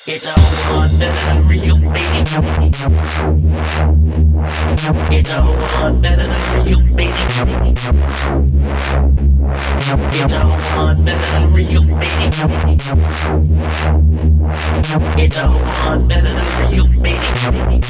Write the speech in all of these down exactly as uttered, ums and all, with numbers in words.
It's a whole lot better than real, baby. It's a whole lot better than real, baby. It's a whole lot better than real, baby. It's a whole lot better than real, baby.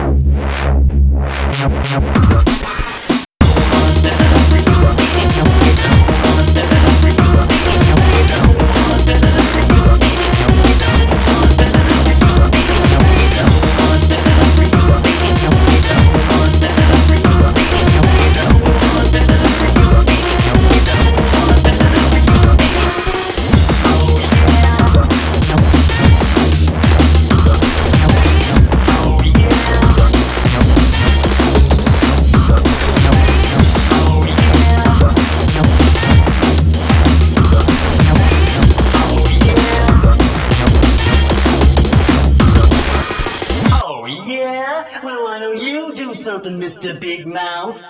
Yeah? Well, why don't you do something, Mister Big Mouth?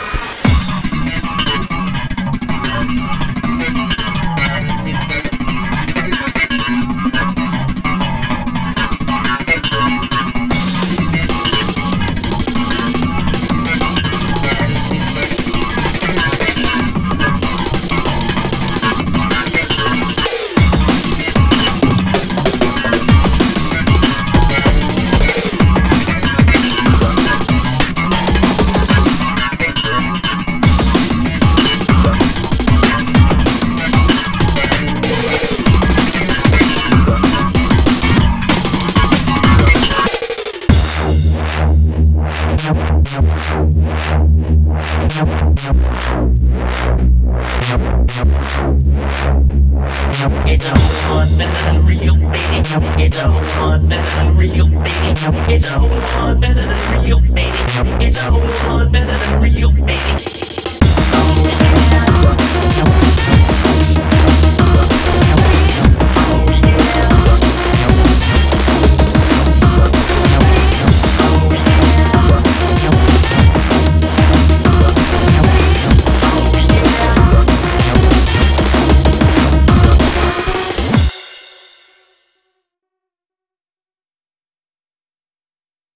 It's a whole lot better than real, baby. It's a whole lot better than real, baby. It's a whole lot better than real, baby. It's a whole lot better than real, baby.